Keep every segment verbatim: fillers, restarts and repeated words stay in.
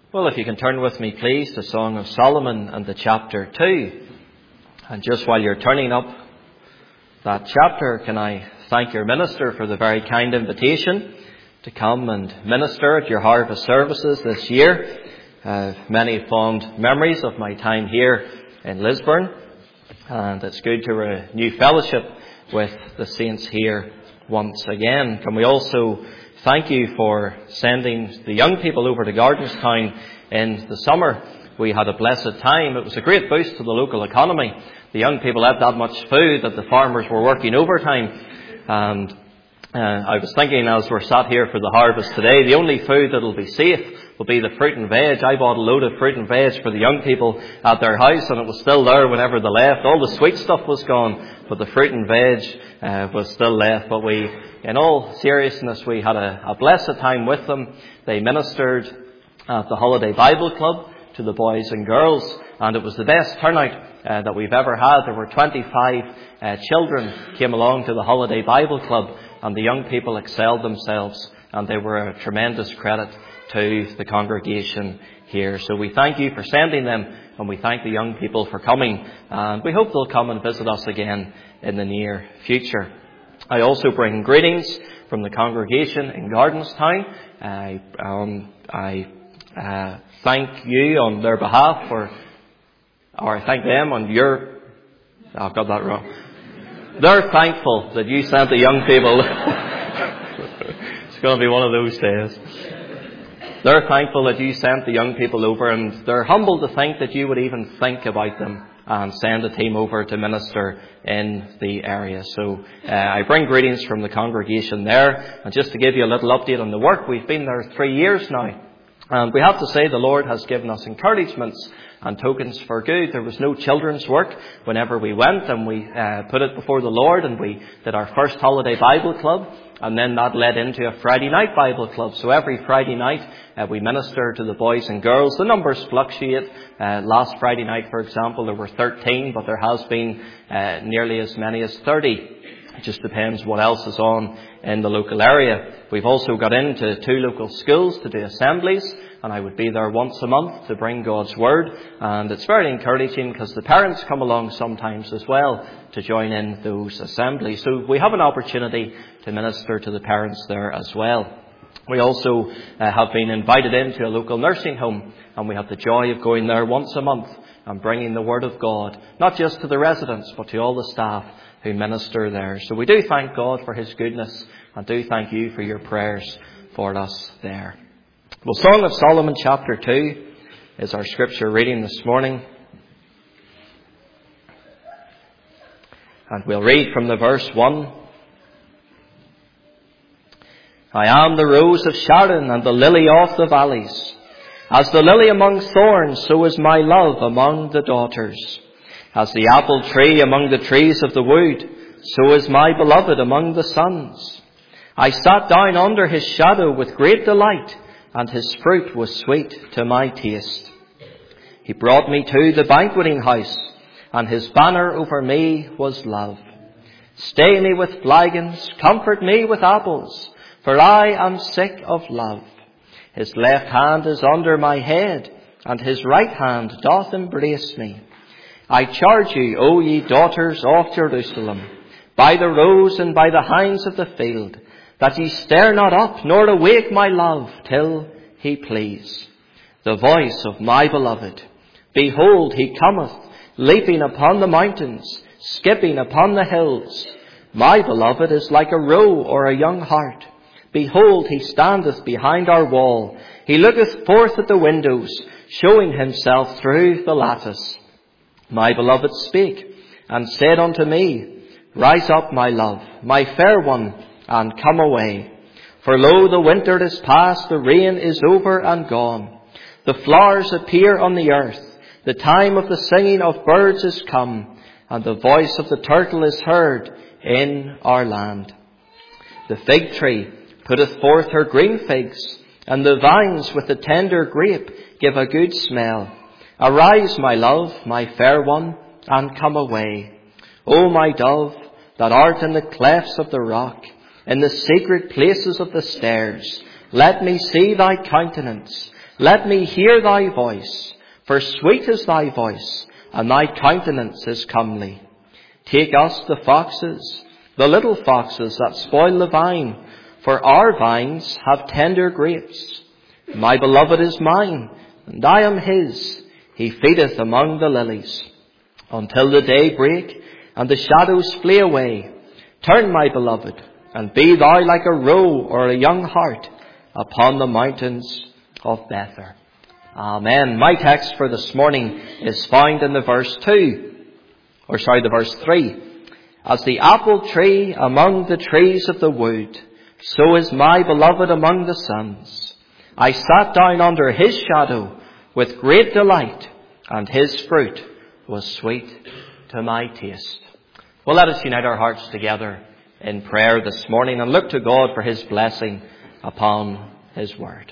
Well, if you can turn with me, please, to Song of Solomon and the chapter two. And just while you're turning up that chapter, can I thank your minister for the very kind invitation to come and minister at your harvest services this year. Uh, many fond memories of my time here in Lisburn, and it's good to renew fellowship with the saints here once again. Can we also thank you for sending the young people over to Gardenstown in the summer. We had a blessed time. It was a great boost to the local economy. The young people had that much food that the farmers were working overtime. And uh, I was thinking as we're sat here for the harvest today, the only food that will be safe will be the fruit and veg. I bought a load of fruit and veg for the young people at their house, and it was still there whenever they left. All the sweet stuff was gone, but the fruit and veg uh, was still left. But we, in all seriousness, we had a, a blessed time with them. They ministered at the Holiday Bible Club to the boys and girls, and it was the best turnout uh, that we've ever had. There were twenty-five uh, children came along to the Holiday Bible Club, and the young people excelled themselves, and they were a tremendous credit to the congregation here. So we thank you for sending them, and we thank the young people for coming, and we hope they'll come and visit us again in the near future. I also bring greetings from the congregation in Gardenstown. I, um, I uh, thank you on their behalf for, or I thank them on your, oh, I've got that wrong. They're thankful that you sent the young people. It's going to be one of those days. They're thankful that you sent the young people over, and they're humbled to think that you would even think about them and send a team over to minister in the area. So uh, I bring greetings from the congregation there. And just to give you a little update on the work, we've been there three years now. And we have to say the Lord has given us encouragements and tokens for good. There was no children's work whenever we went, and we uh, put it before the Lord, and we did our first Holiday Bible Club. And then that led into a Friday night Bible Club. So every Friday night uh, we minister to the boys and girls. The numbers fluctuate. Uh, last Friday night, for example, there were thirteen, but there has been uh, nearly as many as thirty. It just depends what else is on in the local area. We've also got into two local schools to do assemblies, and I would be there once a month to bring God's Word. And it's very encouraging because the parents come along sometimes as well to join in those assemblies. So we have an opportunity to minister to the parents there as well. We also uh, have been invited into a local nursing home, and we have the joy of going there once a month and bringing the Word of God, not just to the residents, but to all the staff who minister there. So we do thank God for His goodness, and do thank you for your prayers for us there. Well, Song of Solomon chapter two is our scripture reading this morning. And we'll read from the verse one. I am the rose of Sharon and the lily of the valleys. As the lily among thorns, so is my love among the daughters. As the apple tree among the trees of the wood, so is my beloved among the sons. I sat down under his shadow with great delight, and his fruit was sweet to my taste. He brought me to the banqueting house, and his banner over me was love. Stay me with flagons, comfort me with apples, for I am sick of love. His left hand is under my head, and his right hand doth embrace me. I charge you, O ye daughters of Jerusalem, by the roes and by the hinds of the field, that ye stir not up, nor awake my love, till he please. The voice of my beloved, behold, he cometh, leaping upon the mountains, skipping upon the hills. My beloved is like a roe or a young hart. Behold, he standeth behind our wall. He looketh forth at the windows, showing himself through the lattice. My beloved spake, and said unto me, Rise up, my love, my fair one, and come away. For lo, the winter is past, the rain is over and gone. The flowers appear on the earth. The time of the singing of birds is come, and the voice of the turtle is heard in our land. The fig tree putteth forth her green figs, and the vines with the tender grape give a good smell. Arise, my love, my fair one, and come away. O my dove, that art in the clefts of the rock, in the secret places of the stairs, let me see thy countenance, Let me hear thy voice, for sweet is thy voice, and thy countenance is comely. Take us the foxes, the little foxes that spoil the vine, for our vines have tender grapes. My beloved is mine, and I am his. He feedeth among the lilies. Until the day break, and the shadows flee away. Turn, my beloved, and be thou like a roe or a young hart upon the mountains of Bether. Amen. My text for this morning is found in the verse two, or sorry, the verse three. As the apple tree among the trees of the wood, so is my beloved among the sons. I sat down under his shadow with great delight, and his fruit was sweet to my taste. Well, let us unite our hearts together in prayer this morning and look to God for his blessing upon his word.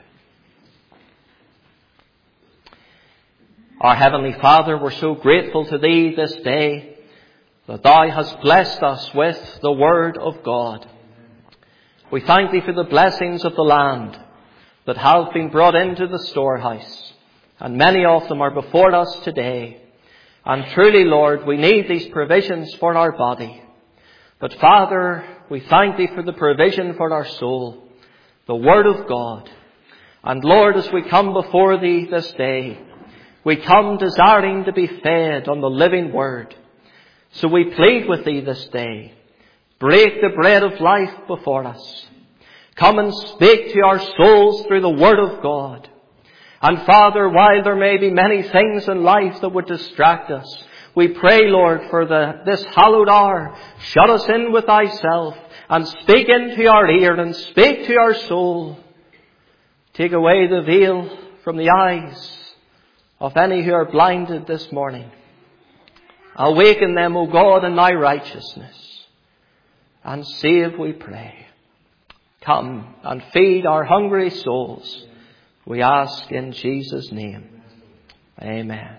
Our Heavenly Father, we're so grateful to thee this day that thou hast blessed us with the word of God. We thank thee for the blessings of the land that have been brought into the storehouse, and many of them are before us today. And truly, Lord, we need these provisions for our body. But Father, we thank thee for the provision for our soul, the word of God. And Lord, as we come before thee this day, we come desiring to be fed on the living word. So we plead with thee this day, break the bread of life before us. Come and speak to our souls through the word of God. And Father, while there may be many things in life that would distract us, we pray, Lord, for the, this hallowed hour, shut us in with thyself and speak into our ear and speak to our soul. Take away the veil from the eyes of any who are blinded this morning. Awaken them, O God, in thy righteousness. And save, we pray. Come and feed our hungry souls. We ask in Jesus' name. Amen.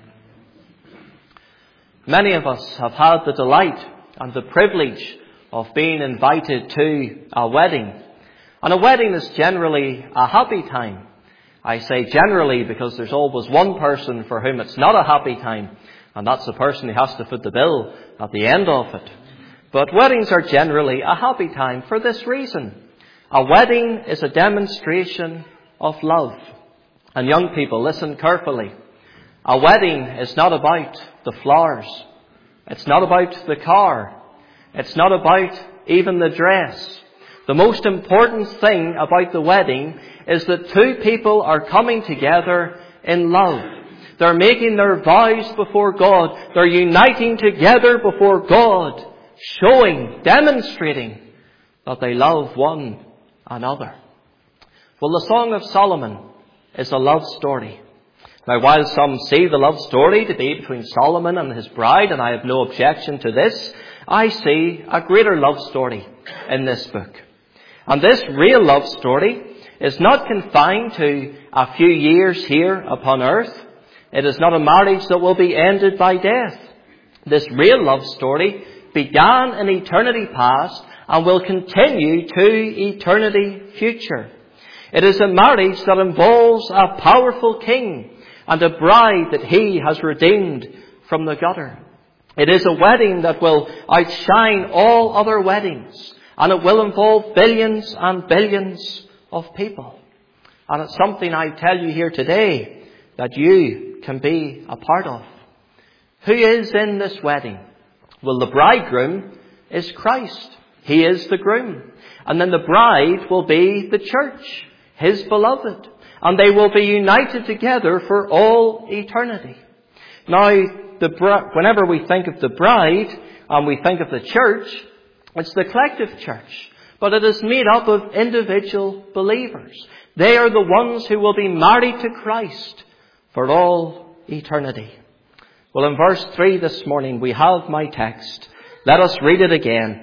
Many of us have had the delight and the privilege of being invited to a wedding. And a wedding is generally a happy time. I say generally because there's always one person for whom it's not a happy time, and that's the person who has to foot the bill at the end of it. But weddings are generally a happy time for this reason. A wedding is a demonstration of love. And young people, listen carefully. A wedding is not about the flowers. It's not about the car. It's not about even the dress. The most important thing about the wedding is that two people are coming together in love. They're making their vows before God. They're uniting together before God, showing, demonstrating that they love one another. Well, the Song of Solomon is a love story. Now, while some see the love story to be between Solomon and his bride, and I have no objection to this, I see a greater love story in this book. And this real love story is not confined to a few years here upon earth. It is not a marriage that will be ended by death. This real love story began in eternity past and will continue to eternity future. It is a marriage that involves a powerful king and a bride that he has redeemed from the gutter. It is a wedding that will outshine all other weddings, and it will involve billions and billions of people. And it's something I tell you here today that you can be a part of. Who is in this wedding? Well, the bridegroom is Christ. He is the groom. And then the bride will be the church, his beloved. And they will be united together for all eternity. Now, the, whenever we think of the bride and we think of the church, it's the collective church. But it is made up of individual believers. They are the ones who will be married to Christ for all eternity. Well, in verse three this morning, we have my text. Let us read it again.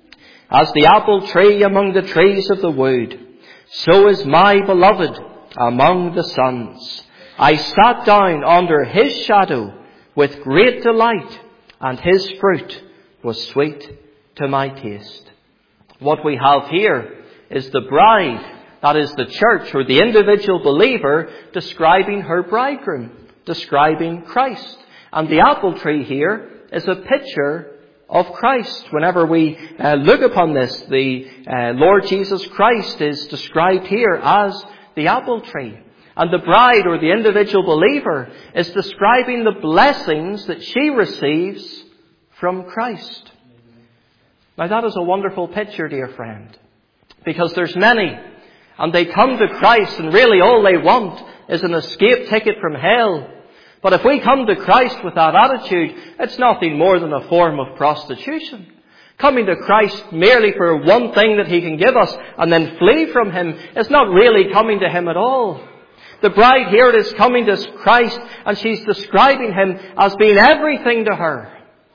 As the apple tree among the trees of the wood, so is my beloved among the sons. I sat down under his shadow with great delight, and his fruit was sweet to my taste. What we have here is the bride That is the church or the individual believer describing her bridegroom, describing Christ. And the apple tree here is a picture of Christ. Whenever we uh, look upon this, the uh, Lord Jesus Christ is described here as the apple tree. And the bride or the individual believer is describing the blessings that she receives from Christ. Now that is a wonderful picture, dear friend, because there's many, and they come to Christ and really all they want is an escape ticket from hell. But if we come to Christ with that attitude, it's nothing more than a form of prostitution. Coming to Christ merely for one thing that He can give us and then flee from Him is not really coming to Him at all. The bride here is coming to Christ and she's describing Him as being everything to her.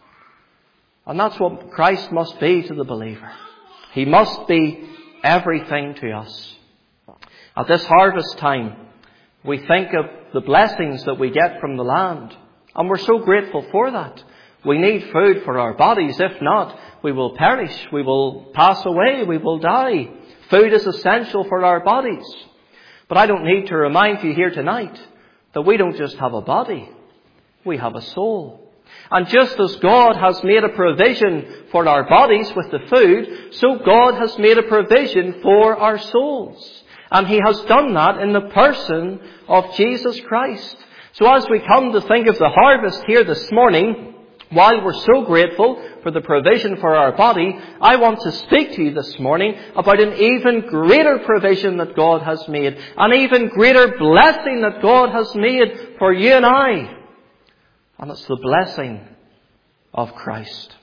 And that's what Christ must be to the believer. He must be everything to us. At this harvest time, we think of the blessings that we get from the land. And we're so grateful for that. We need food for our bodies. If not, we will perish. We will pass away. We will die. Food is essential for our bodies. But I don't need to remind you here tonight that we don't just have a body. We have a soul. And just as God has made a provision for our bodies with the food, so God has made a provision for our souls. And He has done that in the person of Jesus Christ. So as we come to think of the harvest here this morning, while we're so grateful for the provision for our body, I want to speak to you this morning about an even greater provision that God has made, an even greater blessing that God has made for you and I. And it's the blessing of Christ.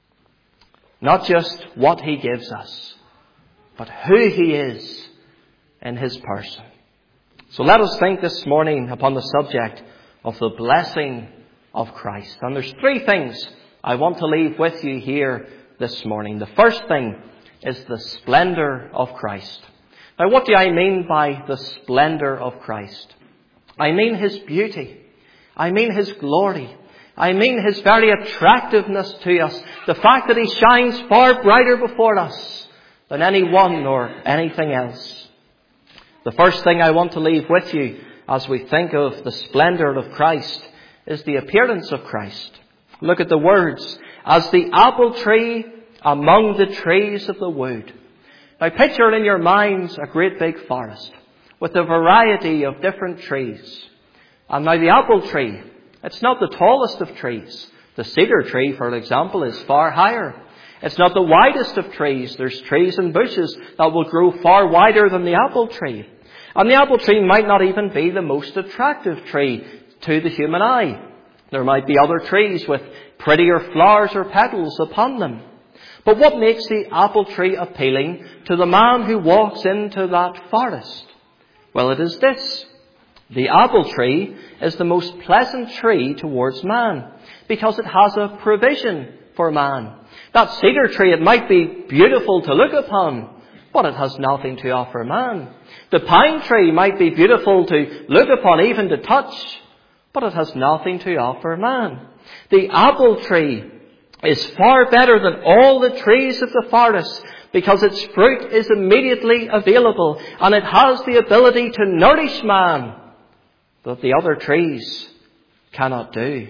Not just what He gives us, but who He is in His person. So let us think this morning upon the subject of the blessing of Christ. And there's three things I want to leave with you here this morning. The first thing is the splendor of Christ. Now, what do I mean by the splendor of Christ? I mean His beauty. I mean His glory. I mean His very attractiveness to us. The fact that He shines far brighter before us than anyone or anything else. The first thing I want to leave with you as we think of the splendor of Christ is the appearance of Christ. Look at the words, as the apple tree among the trees of the wood. Now picture in your minds a great big forest with a variety of different trees. And now the apple tree, it's not the tallest of trees. The cedar tree, for example, is far higher. It's not the widest of trees. There's trees and bushes that will grow far wider than the apple tree. And the apple tree might not even be the most attractive tree to the human eye. There might be other trees with prettier flowers or petals upon them. But what makes the apple tree appealing to the man who walks into that forest? Well, it is this. The apple tree is the most pleasant tree towards man because it has a provision for man. That cedar tree, it might be beautiful to look upon, but it has nothing to offer man. The pine tree might be beautiful to look upon, even to touch, but it has nothing to offer man. The apple tree is far better than all the trees of the forest because its fruit is immediately available and it has the ability to nourish man that the other trees cannot do.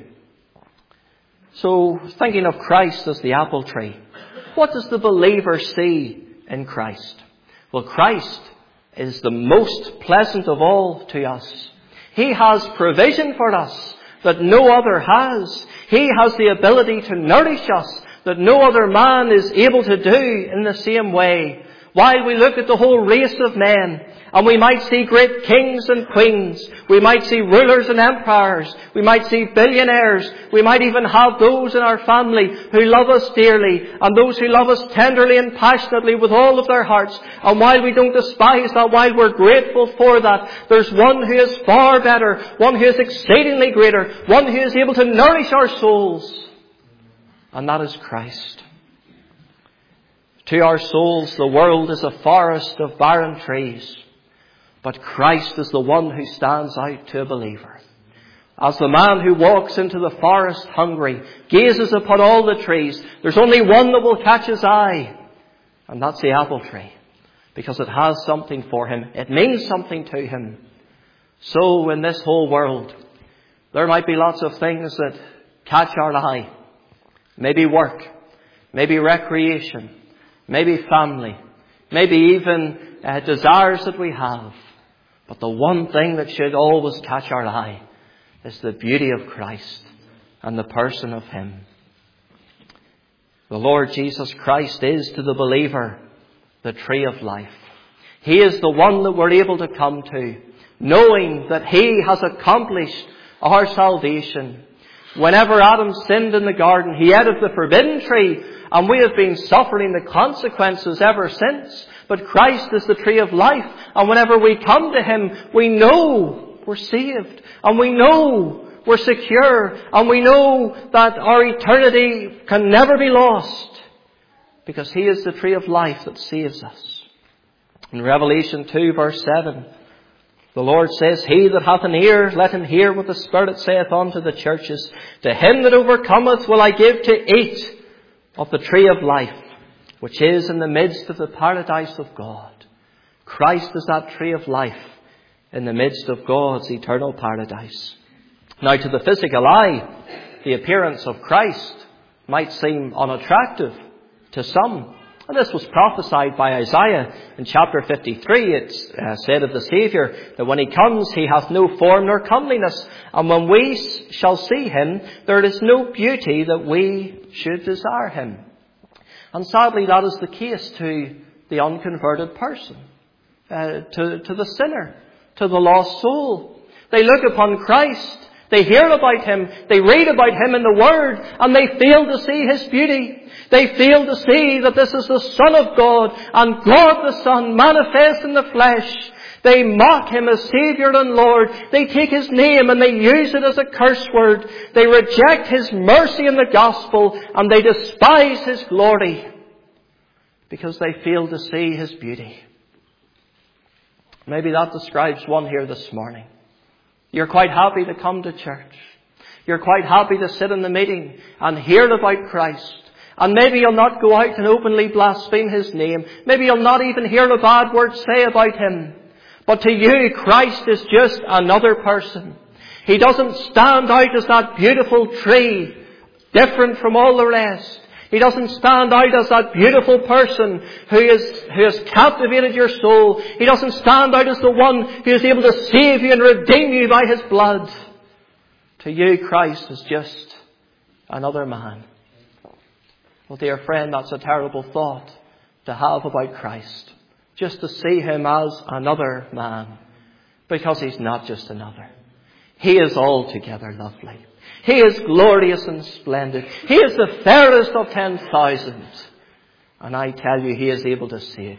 So, thinking of Christ as the apple tree, what does the believer see in Christ? Well, Christ is the most pleasant of all to us. He has provision for us that no other has. He has the ability to nourish us that no other man is able to do in the same way. While we look at the whole race of men, and we might see great kings and queens, we might see rulers and empires, we might see billionaires, we might even have those in our family who love us dearly, and those who love us tenderly and passionately with all of their hearts. And while we don't despise that, while we're grateful for that, there's one who is far better, one who is exceedingly greater, one who is able to nourish our souls, and that is Christ. To our souls, the world is a forest of barren trees, but Christ is the one who stands out to a believer. As the man who walks into the forest hungry gazes upon all the trees, there's only one that will catch his eye, and that's the apple tree. because it has something for him. It means something to him. So in this whole world, there might be lots of things that catch our eye. Maybe work, maybe recreation, maybe family, maybe even uh, desires that we have. But the one thing that should always catch our eye is the beauty of Christ and the person of him. The Lord Jesus Christ is to the believer the tree of life. He is the one that we're able to come to, knowing that he has accomplished our salvation. Whenever Adam sinned in the garden, he ate of the forbidden tree, and we have been suffering the consequences ever since. But Christ is the tree of life, and whenever we come to him, we know we're saved, and we know we're secure, and we know that our eternity can never be lost, because he is the tree of life that saves us. In Revelation two verse seven, the Lord says, He that hath an ear, let him hear what the Spirit saith unto the churches. To him that overcometh will I give to eat of the tree of life, which is in the midst of the paradise of God. Christ is that tree of life in the midst of God's eternal paradise. Now, to the physical eye, the appearance of Christ might seem unattractive to some. And this was prophesied by Isaiah in chapter fifty-three. It's uh, said of the Saviour that when he comes, he hath no form nor comeliness. And when we shall see him, there is no beauty that we should desire him. And sadly, that is the case to the unconverted person, uh, to, to the sinner, to the lost soul. They look upon Christ, they hear about him, they read about him in the Word, and they fail to see his beauty. They fail to see that this is the Son of God, and God the Son manifest in the flesh. They mock him as Saviour and Lord. They take his name and they use it as a curse word. They reject his mercy in the gospel, and they despise his glory because they fail to see his beauty. Maybe that describes one here this morning. You're quite happy to come to church. You're quite happy to sit in the meeting and hear about Christ. And maybe you'll not go out and openly blaspheme his name. Maybe you'll not even hear a bad word say about him. But to you, Christ is just another person. He doesn't stand out as that beautiful tree, different from all the rest. He doesn't stand out as that beautiful person who is, who has captivated your soul. He doesn't stand out as the one who is able to save you and redeem you by his blood. To you, Christ is just another man. Well, dear friend, that's a terrible thought to have about Christ. Just to see him as another man. Because he's not just another. He is altogether lovely. He is glorious and splendid. He is the fairest of ten thousand. And I tell you, he is able to save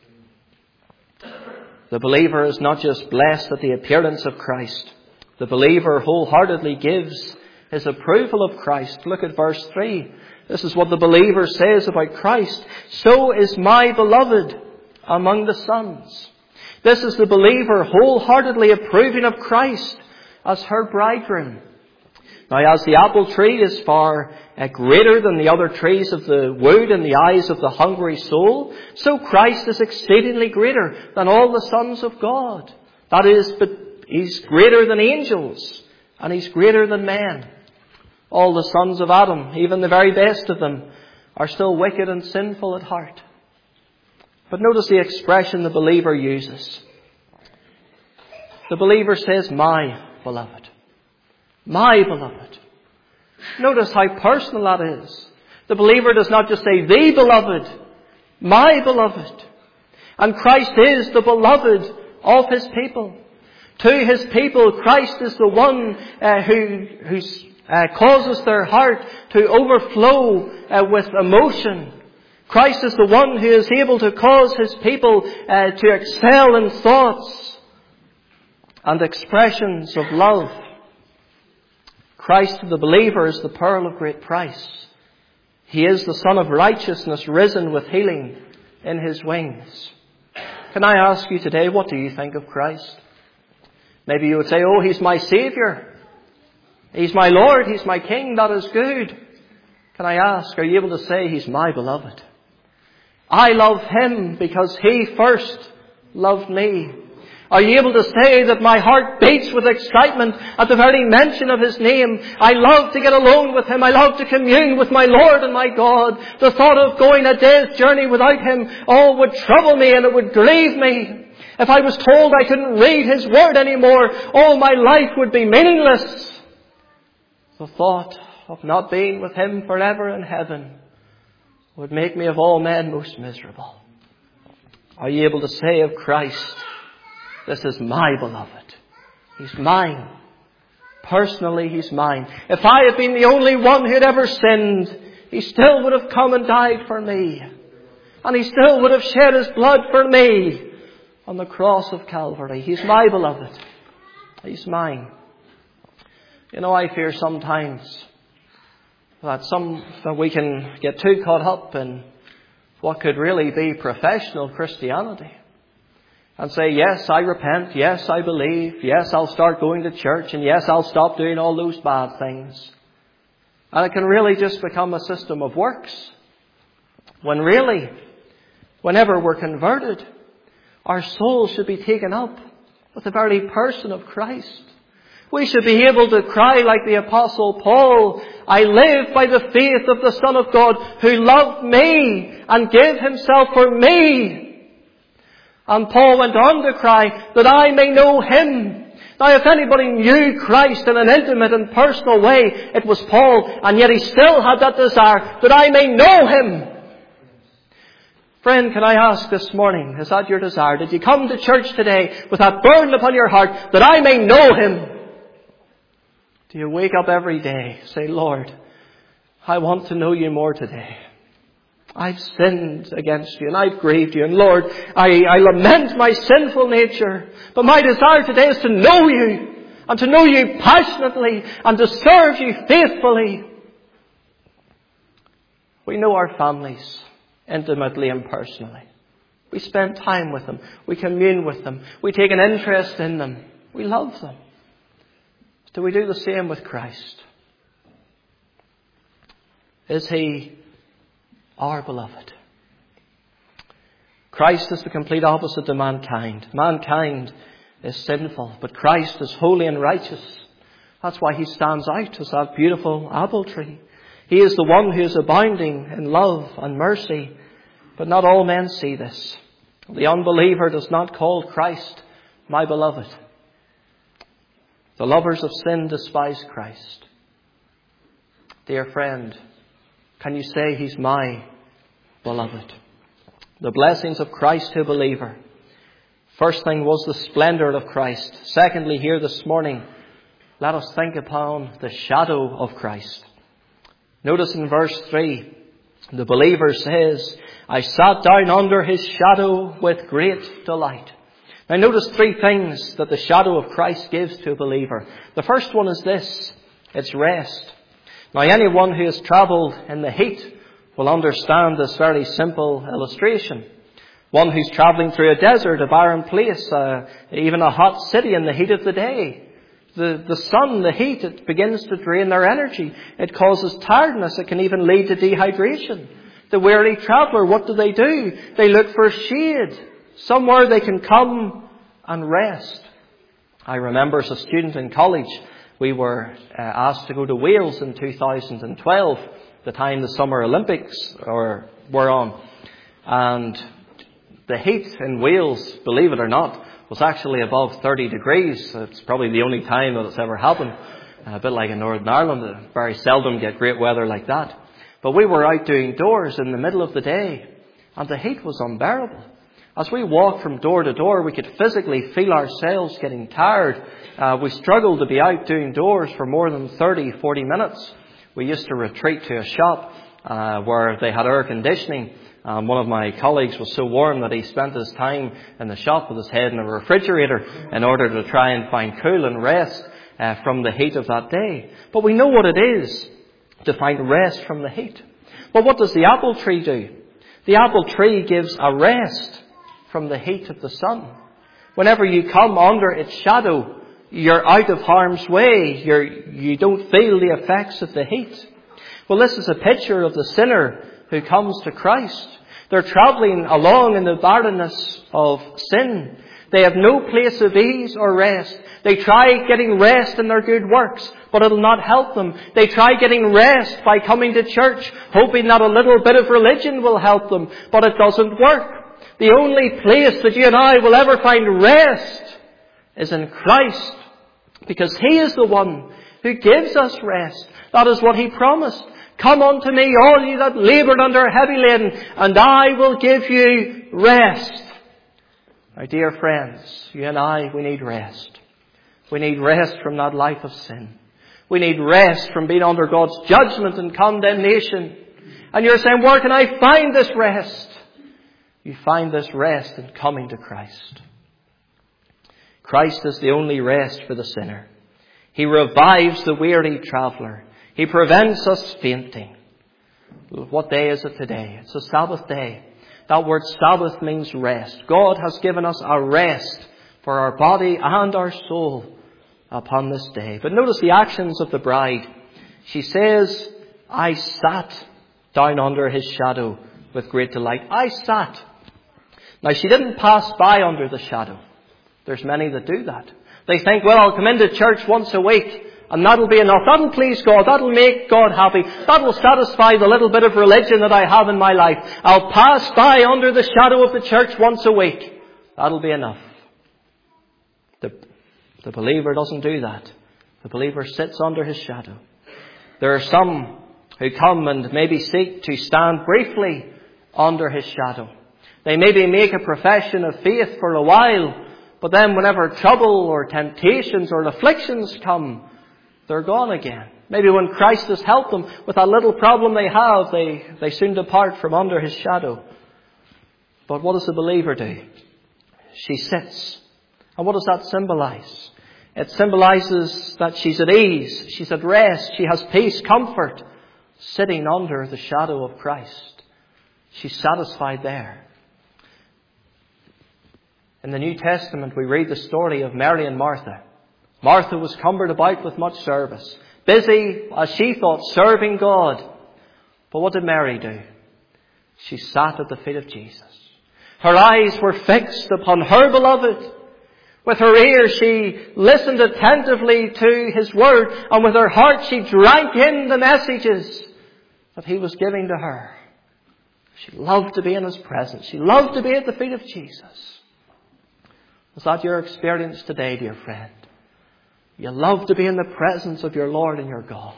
you. The believer is not just blessed at the appearance of Christ. The believer wholeheartedly gives his approval of Christ. Look at verse three. This is what the believer says about Christ. So is my beloved among the sons. This is the believer wholeheartedly approving of Christ as her bridegroom. Now, as the apple tree is far uh, greater than the other trees of the wood in the eyes of the hungry soul, so Christ is exceedingly greater than all the sons of God. That is, but he's greater than angels, and he's greater than men. All the sons of Adam, even the very best of them, are still wicked and sinful at heart. But notice the expression the believer uses. The believer says, my beloved. My beloved. Notice how personal that is. The believer does not just say, the beloved. My beloved. And Christ is the beloved of his people. To his people, Christ is the one uh, who who's Uh, causes their heart to overflow uh, with emotion. Christ is the one who is able to cause his people uh, to excel in thoughts and expressions of love. Christ to the believer is the pearl of great price. He is the Son of righteousness, risen with healing in his wings. Can I ask you today, what do you think of Christ? Maybe you would say, oh, he's my Saviour. He's my Lord, he's my King, that is good. Can I ask, are you able to say he's my beloved? I love Him because He first loved me. Are you able to say that my heart beats with excitement at the very mention of His name? I love to get alone with Him. I love to commune with my Lord and my God. The thought of going a day's journey without Him, oh, would trouble me and it would grieve me. If I was told I couldn't read His Word anymore, all my life would be meaningless. The thought of not being with Him forever in heaven would make me of all men most miserable. Are you able to say of Christ, this is my beloved. He's mine. Personally, He's mine. If I had been the only one who had ever sinned, He still would have come and died for me. And He still would have shed His blood for me on the cross of Calvary. He's my beloved. He's mine. You know, I fear sometimes that some that we can get too caught up in what could really be professional Christianity. And say, yes, I repent. Yes, I believe. Yes, I'll start going to church. And yes, I'll stop doing all those bad things. And it can really just become a system of works. When really, whenever we're converted, our soul should be taken up with the very person of Christ. We should be able to cry like the Apostle Paul, I live by the faith of the Son of God who loved me and gave Himself for me. And Paul went on to cry, that I may know Him. Now if anybody knew Christ in an intimate and personal way, it was Paul. And yet he still had that desire, that I may know Him. Friend, can I ask this morning, is that your desire? Did you come to church today with that burden upon your heart, that I may know Him? Do you wake up every day, say, Lord, I want to know You more today. I've sinned against You and I've grieved You. And Lord, I, I lament my sinful nature. But my desire today is to know You. And to know You passionately. And to serve You faithfully. We know our families intimately and personally. We spend time with them. We commune with them. We take an interest in them. We love them. Do we do the same with Christ? Is He our beloved? Christ is the complete opposite to mankind. Mankind is sinful, but Christ is holy and righteous. That's why He stands out as that beautiful apple tree. He is the one who is abounding in love and mercy, but not all men see this. The unbeliever does not call Christ my beloved. The lovers of sin despise Christ. Dear friend, can you say He's my beloved? The blessings of Christ to a believer. First thing was the splendour of Christ. Secondly, here this morning, let us think upon the shadow of Christ. Notice in verse three, the believer says, I sat down under His shadow with great delight. Now notice three things that the shadow of Christ gives to a believer. The first one is this, it's rest. Now anyone who has travelled in the heat will understand this very simple illustration. One who's travelling through a desert, a barren place, uh, even a hot city in the heat of the day. The, the sun, the heat, it begins to drain their energy. It causes tiredness. It can even lead to dehydration. The weary traveller, what do they do? They look for shade. Somewhere they can come and rest. I remember as a student in college, we were uh, asked to go to Wales in two thousand twelve, the time the Summer Olympics or, were on. And the heat in Wales, believe it or not, was actually above thirty degrees. It's probably the only time that it's ever happened. A bit like in Northern Ireland, they very seldom get great weather like that. But we were out doing doors in the middle of the day, and the heat was unbearable. As we walked from door to door, we could physically feel ourselves getting tired. Uh, we struggled to be out doing doors for more than thirty, forty minutes. We used to retreat to a shop uh, where they had air conditioning. Um, one of my colleagues was so warm that he spent his time in the shop with his head in a refrigerator in order to try and find cool and rest uh, from the heat of that day. But we know what it is to find rest from the heat. Well, what does the apple tree do? The apple tree gives a rest from the heat of the sun. Whenever you come under its shadow, you're out of harm's way. You're, you don't feel the effects of the heat. Well, this is a picture of the sinner who comes to Christ. They're travelling along in the barrenness of sin. They have no place of ease or rest. They try getting rest in their good works, but it'll not help them. They try getting rest by coming to church, hoping that a little bit of religion will help them, but it doesn't work. The only place that you and I will ever find rest is in Christ, because He is the one who gives us rest. That is what He promised. Come unto me, all you that labour and are heavy laden, and I will give you rest. My dear friends, you and I, we need rest. We need rest from that life of sin. We need rest from being under God's judgment and condemnation. And you're saying, where can I find this rest? You find this rest in coming to Christ. Christ is the only rest for the sinner. He revives the weary traveller. He prevents us fainting. What day is it today? It's a Sabbath day. That word Sabbath means rest. God has given us a rest for our body and our soul upon this day. But notice the actions of the bride. She says, I sat down under His shadow with great delight. I sat. Now, she didn't pass by under the shadow. There's many that do that. They think, well, I'll come into church once a week and that'll be enough. That'll please God. That'll make God happy. That will satisfy the little bit of religion that I have in my life. I'll pass by under the shadow of the church once a week. That'll be enough. The, the believer doesn't do that. The believer sits under His shadow. There are some who come and maybe seek to stand briefly under His shadow. They maybe make a profession of faith for a while, but then whenever trouble or temptations or afflictions come, they're gone again. Maybe when Christ has helped them with that little problem they have, they, they soon depart from under His shadow. But what does the believer do? She sits. And what does that symbolize? It symbolizes that she's at ease, she's at rest, she has peace, comfort, sitting under the shadow of Christ. She's satisfied there. In the New Testament, we read the story of Mary and Martha. Martha was cumbered about with much service, busy, as she thought, serving God. But what did Mary do? She sat at the feet of Jesus. Her eyes were fixed upon her beloved. With her ears she listened attentively to His word, and with her heart she drank in the messages that He was giving to her. She loved to be in His presence. She loved to be at the feet of Jesus. Is that your experience today, dear friend? You love to be in the presence of your Lord and your God.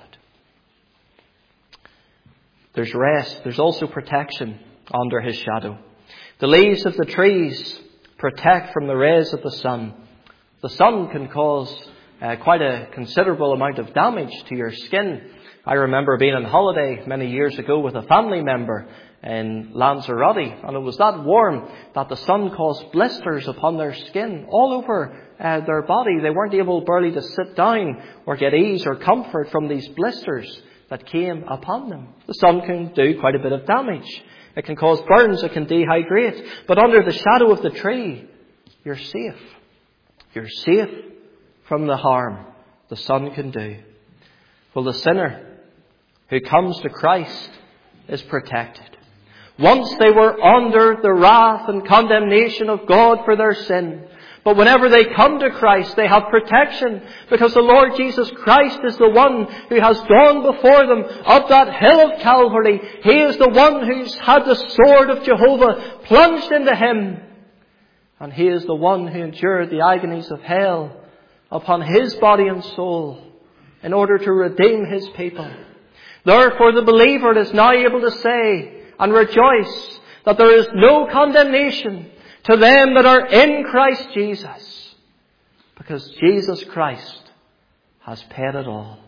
There's rest. There's also protection under His shadow. The leaves of the trees protect from the rays of the sun. The sun can cause uh, quite a considerable amount of damage to your skin. I remember being on holiday many years ago with a family member in Lanzarote, and it was that warm that the sun caused blisters upon their skin all over uh, their body. They weren't able barely to sit down or get ease or comfort from these blisters that came upon them. The sun can do quite a bit of damage. It can cause burns, it can dehydrate. But under the shadow of the tree, you're safe. You're safe from the harm the sun can do. Well, the sinner who comes to Christ is protected. Once they were under the wrath and condemnation of God for their sin. But whenever they come to Christ, they have protection, because the Lord Jesus Christ is the one who has gone before them up that hill of Calvary. He is the one who's had the sword of Jehovah plunged into Him. And He is the one who endured the agonies of hell upon His body and soul in order to redeem His people. Therefore the believer is now able to say and rejoice that there is no condemnation to them that are in Christ Jesus, because Jesus Christ has paid it all.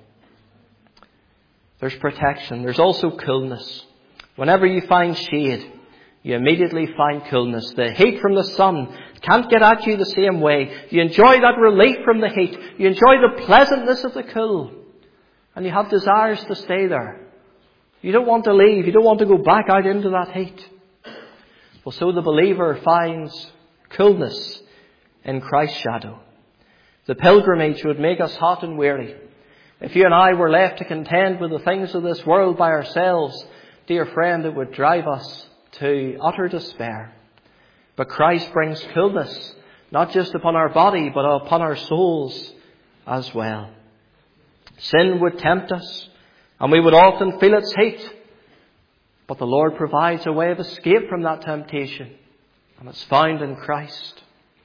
There's protection. There's also coolness. Whenever you find shade, you immediately find coolness. The heat from the sun can't get at you the same way. You enjoy that relief from the heat. You enjoy the pleasantness of the cool. And you have desires to stay there. You don't want to leave. You don't want to go back out into that heat. Well, so the believer finds coolness in Christ's shadow. The pilgrimage would make us hot and weary. If you and I were left to contend with the things of this world by ourselves, dear friend, it would drive us to utter despair. But Christ brings coolness, not just upon our body, but upon our souls as well. Sin would tempt us, and we would often feel its heat. But the Lord provides a way of escape from that temptation, and it's found in Christ.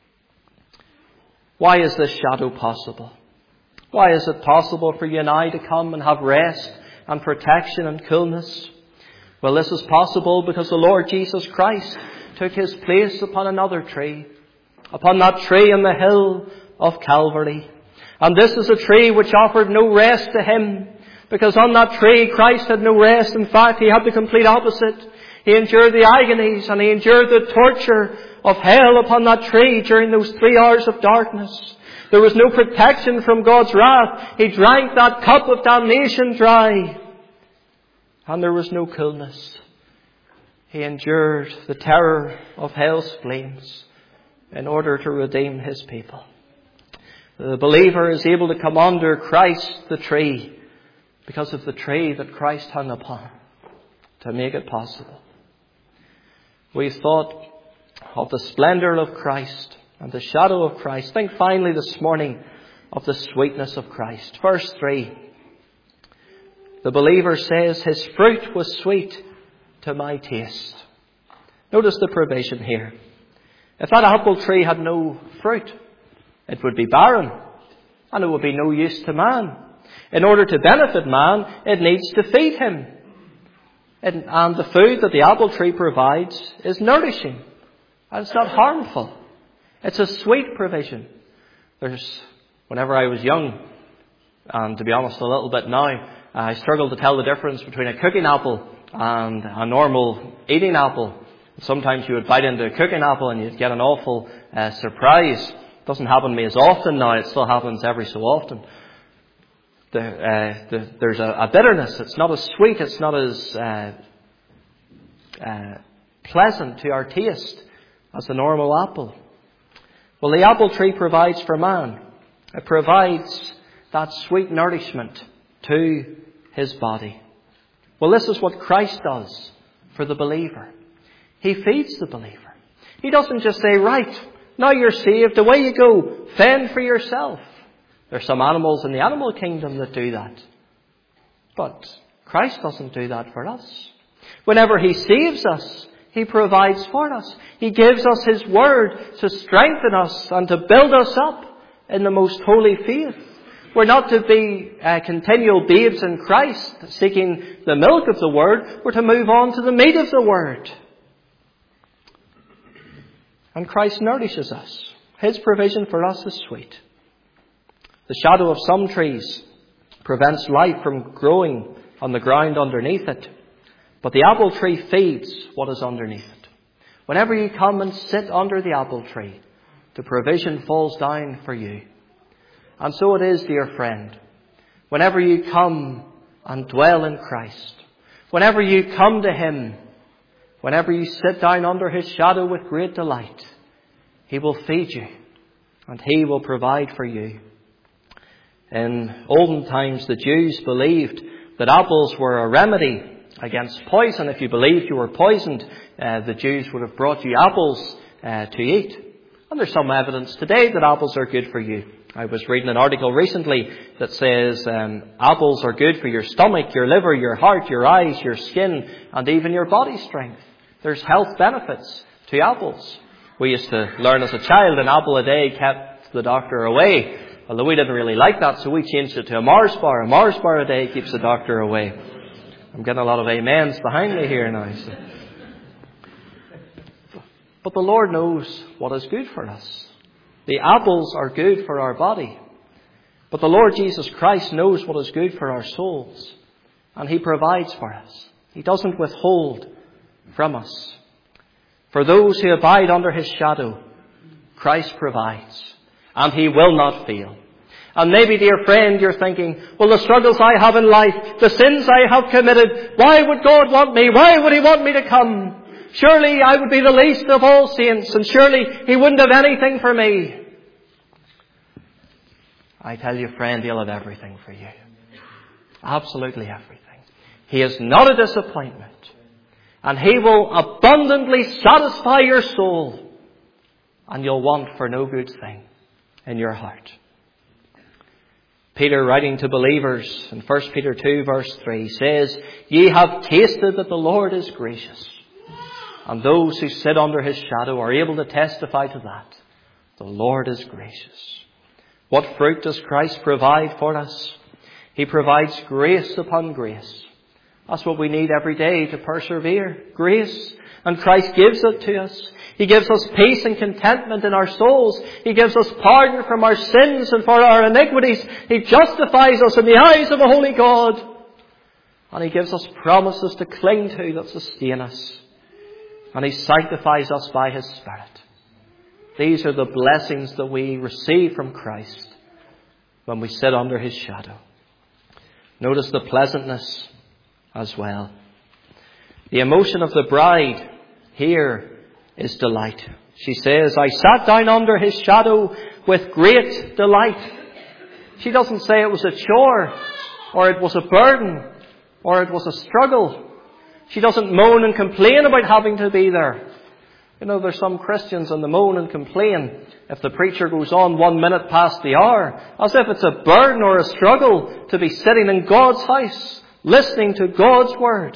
Why is this shadow possible? Why is it possible for you and I to come and have rest and protection and coolness? Well, this is possible because the Lord Jesus Christ took his place upon another tree, upon that tree on the hill of Calvary. And this is a tree which offered no rest to him, because on that tree Christ had no rest. In fact, he had the complete opposite. He endured the agonies and he endured the torture of hell upon that tree during those three hours of darkness. There was no protection from God's wrath. He drank that cup of damnation dry. And there was no coolness. He endured the terror of hell's flames in order to redeem his people. The believer is able to come under Christ the tree because of the tree that Christ hung upon to make it possible. We've thought of the splendor of Christ and the shadow of Christ. Think finally this morning of the sweetness of Christ. Verse three. The believer says, his fruit was sweet to my taste. Notice the provision here. If that apple tree had no fruit, it would be barren, and it would be no use to man. In order to benefit man, it needs to feed him. And, and the food that the apple tree provides is nourishing, and it's not harmful. It's a sweet provision. There's, whenever I was young, and to be honest a little bit now, I struggle to tell the difference between a cooking apple and a normal eating apple. Sometimes you would bite into a cooking apple and you'd get an awful uh, surprise. It doesn't happen to me as often now. It still happens every so often. The, uh, the, there's a, a bitterness. It's not as sweet. It's not as uh, uh, pleasant to our taste as the normal apple. Well, the apple tree provides for man. It provides that sweet nourishment to his body. Well, this is what Christ does for the believer. He feeds the believer. He doesn't just say, right, now you're saved, away you go, fend for yourself. There's some animals in the animal kingdom that do that. But Christ doesn't do that for us. Whenever he saves us, he provides for us. He gives us his word to strengthen us and to build us up in the most holy faith. We're not to be uh, continual babes in Christ, seeking the milk of the word. We're to move on to the meat of the word. And Christ nourishes us. His provision for us is sweet. The shadow of some trees prevents life from growing on the ground underneath it. But the apple tree feeds what is underneath it. Whenever you come and sit under the apple tree, the provision falls down for you. And so it is, dear friend. Whenever you come and dwell in Christ, whenever you come to him, whenever you sit down under his shadow with great delight, he will feed you and he will provide for you. In olden times, the Jews believed that apples were a remedy against poison. If you believed you were poisoned, uh, the Jews would have brought you apples uh, to eat. And there's some evidence today that apples are good for you. I was reading an article recently that says um, apples are good for your stomach, your liver, your heart, your eyes, your skin, and even your body strength. There's health benefits to apples. We used to learn as a child an apple a day kept the doctor away. Although we didn't really like that, so we changed it to a Mars bar. A Mars bar a day keeps the doctor away. I'm getting a lot of amens behind me here now. So. But the Lord knows what is good for us. The apples are good for our body. But the Lord Jesus Christ knows what is good for our souls. And he provides for us. He doesn't withhold from us. For those who abide under his shadow, Christ provides. And he will not fail. And maybe, dear friend, you're thinking, well, the struggles I have in life, the sins I have committed, why would God want me? Why would he want me to come? Surely I would be the least of all saints, and surely he wouldn't have anything for me. I tell you, friend, he'll have everything for you. Absolutely everything. He is not a disappointment. And He will abundantly satisfy your soul, and you'll want for no good thing in your heart. Peter, writing to believers in First Peter two verse three, says, "Ye have tasted that the Lord is gracious." And those who sit under His shadow are able to testify to that. The Lord is gracious. What fruit does Christ provide for us? He provides grace upon grace. That's what we need every day to persevere. Grace. And Christ gives it to us. He gives us peace and contentment in our souls. He gives us pardon from our sins and for our iniquities. He justifies us in the eyes of a holy God. And He gives us promises to cling to that sustain us. And He sanctifies us by His Spirit. These are the blessings that we receive from Christ when we sit under His shadow. Notice the pleasantness as well. The emotion of the bride here is delight. She says, "I sat down under His shadow with great delight." She doesn't say it was a chore, or it was a burden, or it was a struggle. She doesn't moan and complain about having to be there. You know, there's some Christians and they moan and complain if the preacher goes on one minute past the hour, as if it's a burden or a struggle to be sitting in God's house, listening to God's Word.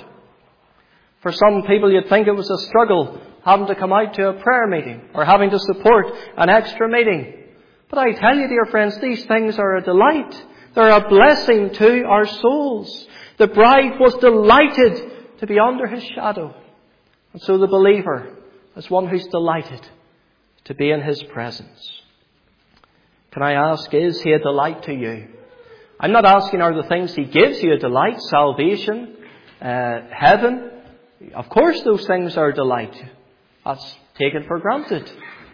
For some people, you'd think it was a struggle having to come out to a prayer meeting or having to support an extra meeting. But I tell you, dear friends, these things are a delight. They're a blessing to our souls. The bride was delighted to be under His shadow. And so the believer is one who's delighted to be in His presence. Can I ask, is He a delight to you? I'm not asking, are the things He gives you a delight? Salvation, uh, heaven. Of course those things are a delight. That's taken for granted.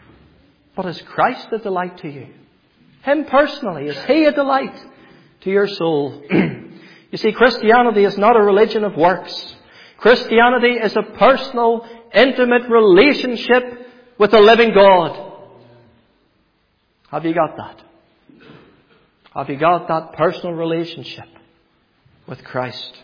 But is Christ a delight to you? Him personally, is He a delight to your soul? You see, Christianity is not a religion of works. Christianity is a personal, intimate relationship with the living God. Have you got that? Have you got that personal relationship with Christ?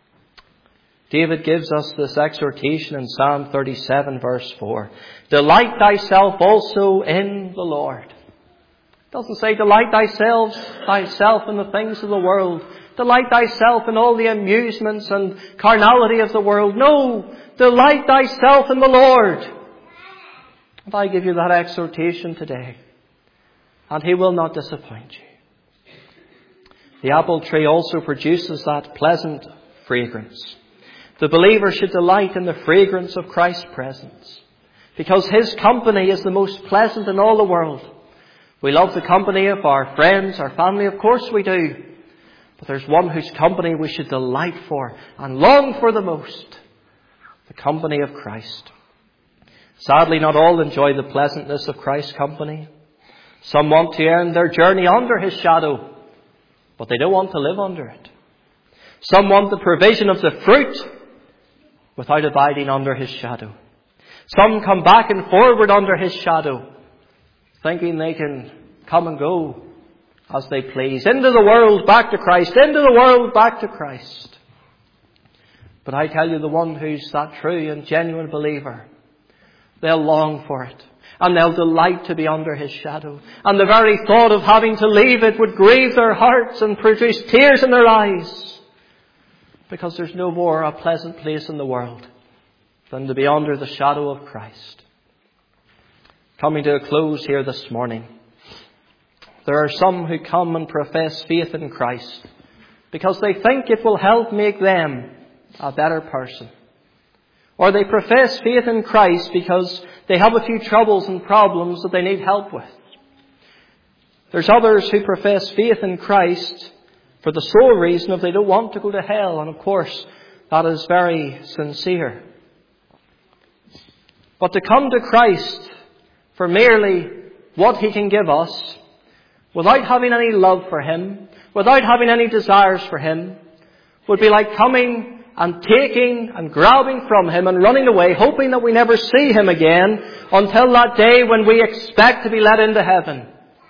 David gives us this exhortation in Psalm thirty-seven verse four. Delight thyself also in the Lord. It doesn't say delight thyself, thyself in the things of the world. Delight thyself in all the amusements and carnality of the world. No, delight thyself in the Lord. And I give you that exhortation today. And He will not disappoint you. The apple tree also produces that pleasant fragrance. The believer should delight in the fragrance of Christ's presence, because His company is the most pleasant in all the world. We love the company of our friends, our family, of course we do. But there's one whose company we should delight for and long for the most. The company of Christ. Sadly, not all enjoy the pleasantness of Christ's company. Some want to end their journey under His shadow, but they don't want to live under it. Some want the provision of the fruit without abiding under His shadow. Some come back and forward under His shadow, thinking they can come and go as they please. Into the world, back to Christ. Into the world, back to Christ. But I tell you, the one who's that true and genuine believer, they'll long for it. And they'll delight to be under His shadow. And the very thought of having to leave it would grieve their hearts and produce tears in their eyes. Because there's no more a pleasant place in the world than to be under the shadow of Christ. Coming to a close here this morning. There are some who come and profess faith in Christ because they think it will help make them a better person. Or they profess faith in Christ because they have a few troubles and problems that they need help with. There's others who profess faith in Christ for the sole reason of they don't want to go to hell. And of course, that is very sincere. But to come to Christ for merely what He can give us, without having any love for Him, without having any desires for Him, would be like coming and taking and grabbing from Him and running away, hoping that we never see Him again until that day when we expect to be let into heaven.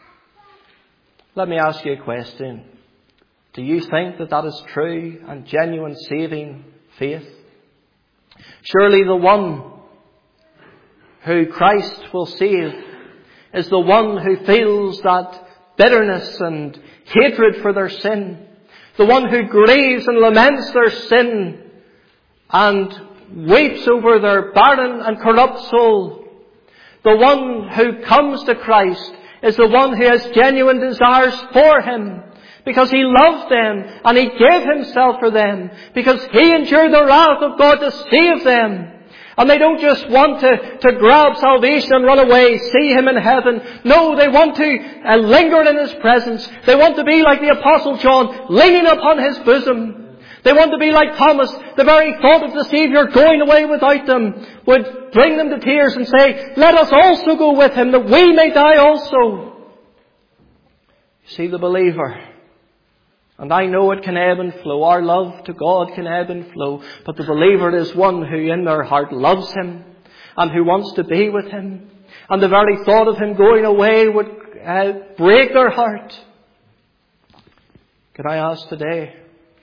Let me ask you a question. Do you think that that is true and genuine saving faith? Surely the one who Christ will save is the one who feels that bitterness and hatred for their sin. The one who grieves and laments their sin and weeps over their barren and corrupt soul. The one who comes to Christ is the one who has genuine desires for Him, because He loved them and He gave Himself for them, because He endured the wrath of God to save them. And they don't just want to, to grab salvation and run away, see Him in heaven. No, they want to uh, linger in His presence. They want to be like the Apostle John, leaning upon His bosom. They want to be like Thomas. The very thought of the Saviour going away without them would bring them to tears and say, let us also go with Him, that we may die also. You see, the believer, and I know it can ebb and flow. Our love to God can ebb and flow. But the believer is one who in their heart loves Him and who wants to be with Him. And the very thought of Him going away would uh, break their heart. Can I ask today,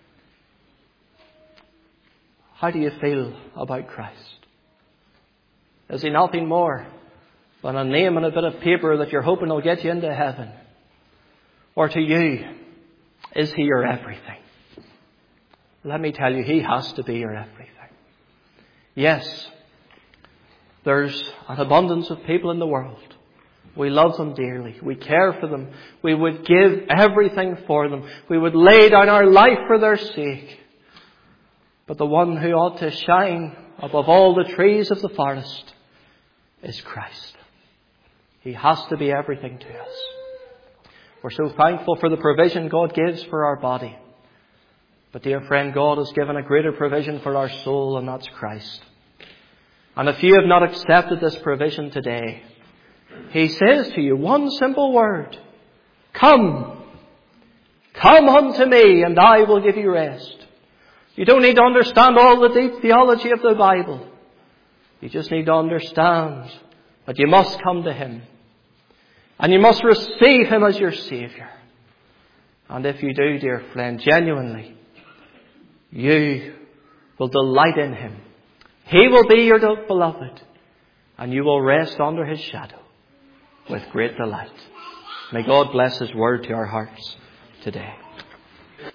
how do you feel about Christ? Is He nothing more than a name and a bit of paper that you're hoping will get you into heaven? Or to you, is He your everything? Let me tell you, He has to be your everything. Yes, there's an abundance of people in the world. We love them dearly. We care for them. We would give everything for them. We would lay down our life for their sake. But the one who ought to shine above all the trees of the forest is Christ. He has to be everything to us. We're so thankful for the provision God gives for our body. But dear friend, God has given a greater provision for our soul, and that's Christ. And if you have not accepted this provision today, He says to you one simple word: come. Come unto me, and I will give you rest. You don't need to understand all the deep theology of the Bible. You just need to understand that you must come to Him. And you must receive Him as your Saviour. And if you do, dear friend, genuinely, you will delight in Him. He will be your beloved. And you will rest under His shadow with great delight. May God bless His word to our hearts today.